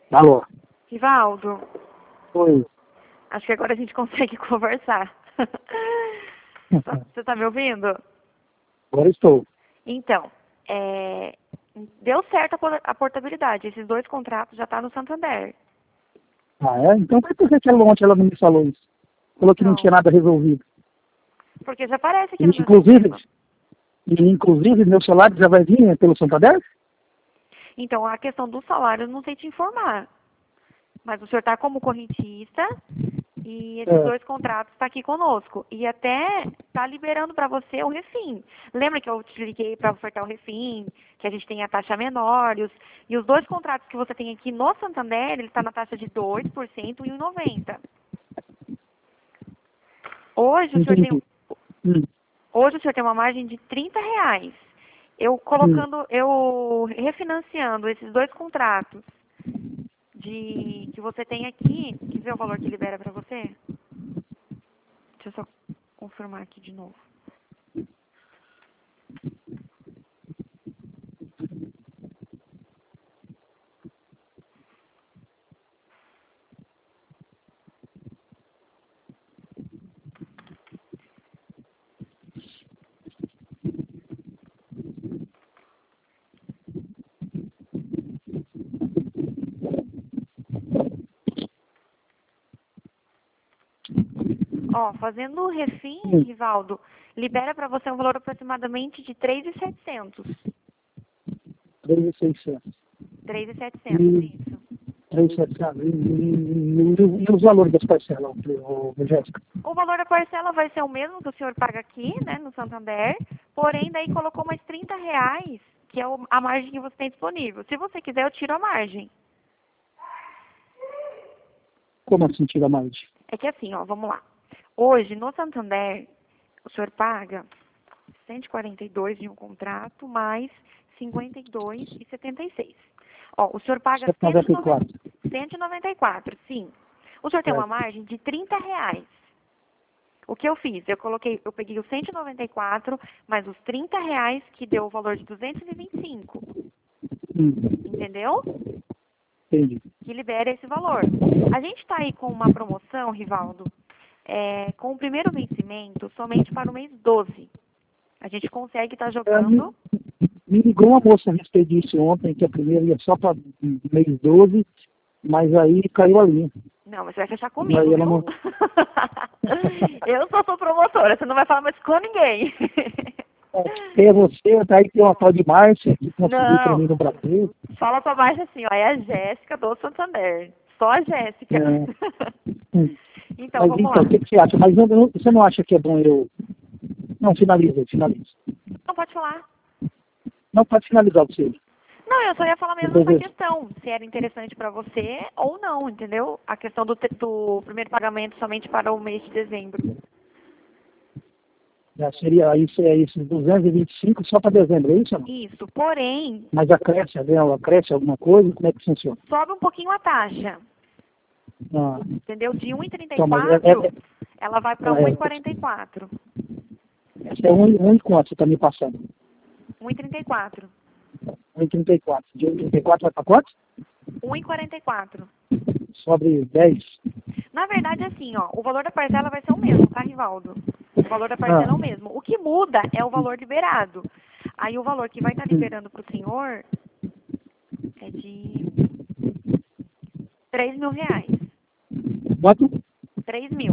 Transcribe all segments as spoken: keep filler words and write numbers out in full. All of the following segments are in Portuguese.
Alô? Rivaldo, Oi. acho que agora a gente consegue conversar. Você tá me ouvindo? Agora estou. Então, é, deu certo a por- a portabilidade. Esses dois contratos já tá no Santander. Ah, é? Então por que que ela ontem ela não me falou isso? Falou que não Não. tinha nada resolvido. Porque já aparece aqui E, no meu inclusive, sistema. e, inclusive, meu salário já vai vir pelo Santander? Então, a questão do salário eu não sei te informar. Mas o senhor tá como correntista e esses É. dois contratos tá aqui conosco. E até tá liberando para você o refim. Lembra que eu te liguei para ofertar o refim, que a gente tem a taxa menor, e os, e os dois contratos que você tem aqui no Santander, ele está na taxa de dois por cento e um vírgula noventa. Hoje o senhor tem Entendi. Hum. Hoje o senhor tem uma margem de trinta reais. Eu colocando, eu refinanciando esses dois contratos de que você tem aqui, quer ver o valor que libera para você? Deixa eu só confirmar aqui de novo. Ó, fazendo o refim, Hum. Rivaldo, libera para você um valor aproximadamente de três mil e setecentos. três mil e seiscentos. três mil e setecentos, Hum. isso. três mil e setecentos. E, e, e, e os valores das parcelas, ô, ô, Jéssica? O valor da parcela vai ser o mesmo que o senhor paga aqui, né, no Santander, porém daí colocou mais trinta reais, que é o- a margem que você tem disponível. Se você quiser, eu tiro a margem. Como assim tira a margem? É que assim, ó, vamos lá. Hoje, no Santander, o senhor paga cento e quarenta e dois de um contrato, mais cinquenta e dois e setenta e seis. Ó, o senhor paga cento e noventa e quatro. cento e noventa e quatro, sim. O senhor tem uma Certo. margem de trinta reais. O que eu fiz? Eu coloquei, eu peguei os cento e noventa e quatro mais os trinta reais, que deu o valor de duzentos e vinte e cinco. Hum. Entendeu? Entendi. Que libera esse valor. A gente está aí com uma promoção, Rivaldo, é, com o primeiro vencimento somente para o mês doze. A gente consegue estar É, me, jogando. me ligou uma moça a respeito disso ontem, que a primeira ia só para mês doze, mas aí caiu a linha. Não, mas você vai fechar E comigo, aí ela viu? não... Eu sou sua promotora, você não vai falar mais com ninguém. É você, daí tem uma tal de Márcia que conseguiu para Não, mim no Brasil. fala pra baixo assim, ó, é a Jéssica do Santander. Só a Jéssica. É. Hum. Então, Mas vamos então, lá. o que, que você acha? Mas não- não- você não acha que é bom eu... Não, finaliza, finaliza. Não pode falar. Não, pode finalizar o seu. Não, eu só ia falar mesmo essa Depois eu... questão, se era interessante pra você ou não, entendeu? A questão do, te- do primeiro pagamento somente para o mês de dezembro. Já seria isso, é isso, duzentos e vinte e cinco só para dezembro, é isso ou não? Isso, porém, Mas acresce, né, acresce alguma coisa? Como é que funciona? sobe um pouquinho a taxa, Ah, entendeu? De um e trinta e então, mas é, quatro, é, ela vai para é, um e quarenta e quatro. essa é um, um e quanto você está me passando? um e trinta e quatro. um e trinta e quatro. De um e trinta e quatro vai para quanto? um e quarenta e quatro. Sobre dez. Na verdade, assim, ó, o valor da parcela vai ser o mesmo, tá, Rivaldo? O valor da parcela é Ah, o mesmo. O que muda é o valor liberado. Aí o valor que vai estar liberando para o senhor é de três mil reais. quanto? três mil.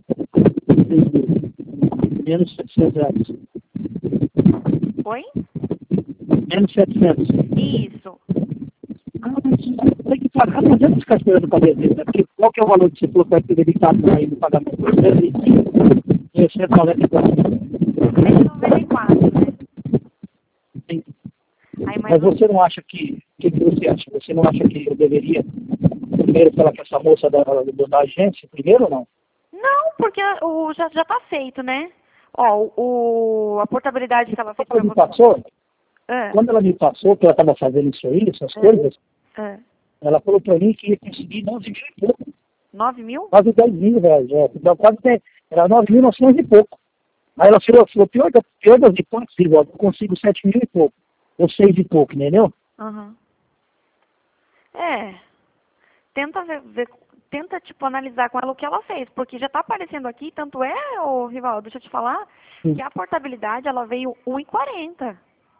Menos setecentos reais. Oi? Menos setecentos. Isso. Ah, mas tem que pagar, não adianta ficar esperando para dezembro, né? Porque qual que é o valor que você falou que vai ser debitado aí no pagamento? cento e cinco e cento e noventa e quatro. cento e noventa e quatro, né? Sim. Aí mais Mas um... você não acha que, o que que você acha? Você não acha que eu deveria primeiro falar com essa moça da, da, da agência, primeiro ou não? Não, porque o, já, já tá feito, né? Ó, o, a portabilidade que ela fez Quando ela para me você... passou, Ah, quando ela me passou que ela estava fazendo isso aí, essas ah, coisas, ah. ela falou para mim que ia conseguir nove mil e pouco, nove mil? quase dez mil reais, é, então, quase dez, era nove mil e novecentos e pouco. Aí ela falou, falou pior, da- pior das hipóteses, eu consigo sete mil e pouco, ou seis e pouco, entendeu? Aham. É. tenta ver, ver- tenta, tipo, analisar com ela o que ela fez, porque já tá aparecendo aqui, tanto é, ô, Rival, deixa eu te falar, Hum. que a portabilidade, ela veio um e quarenta.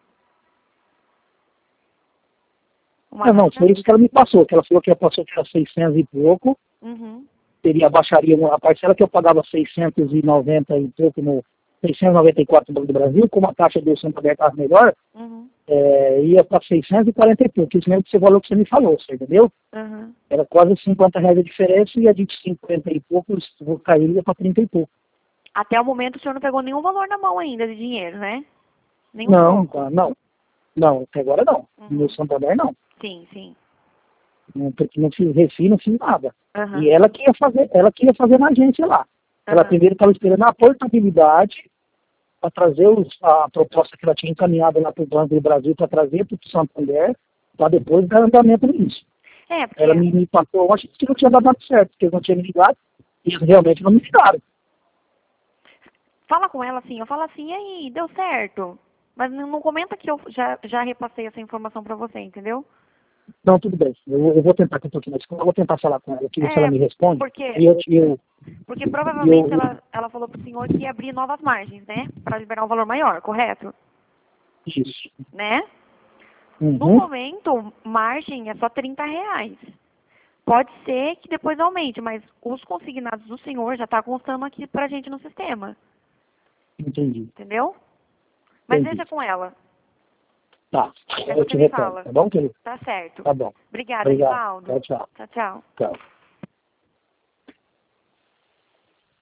Uma Ah, não, máquina... foi isso que ela me passou, que ela falou que ela passou que era seiscentos e pouco, Uhum, teria, baixaria uma- a parcela que eu pagava seiscentos e noventa e pouco no seiscentos e noventa e quatro no Banco do Brasil, como a taxa do Santander estava melhor, uhum, é, ia para seiscentos e quarenta e pouco, isso mesmo que você falou que você me falou, você entendeu? uhum. Era quase cinquenta reais a diferença e a de cinquenta e poucos vou cair para trinta e pouco. Até o momento o senhor não pegou nenhum valor na mão ainda de dinheiro, né? Nenhum Não, troco. tá, não, não, até agora não. Uhum. No Santander não. Sim, sim. Não, porque não fiz refis, não fiz nada. Aham, E ela que ia fazer, ela que ia fazer na agência lá. Ela aham. primeiro estava esperando a portabilidade para trazer os- a proposta que ela tinha encaminhado lá para o Banco do Brasil para trazer para o Santander, para depois dar andamento nisso. É, porque... Ela me, me passou, eu acho que não tinha dado nada certo, porque eles não tinham me ligado, e eles realmente não me ligaram. Fala com ela assim, eu falo assim, e aí, deu certo? Mas não não comenta que eu já, já repassei essa informação pra você, entendeu? Então, tudo bem. Eu, eu vou tentar, que eu tô aqui na escola, eu vou tentar falar com ela aqui, ver se ela É, me responde. porque, E eu, eu, porque e eu, provavelmente ela, ela falou pro senhor que ia abrir novas margens, né? Pra liberar um valor maior, correto? isso. Né? No Uhum. momento, margem é só trinta reais. Pode ser que depois aumente, mas os consignados do senhor já tá constando aqui pra gente no sistema, Entendi. entendeu? Mas Entendi. deixa com ela. Tá. Aí Eu você te me retorno, fala. tá bom, querido? Tá certo. Tá bom. Obrigada, Obrigado. Rivaldo. Tchau, tchau. Tchau, tchau. Tchau.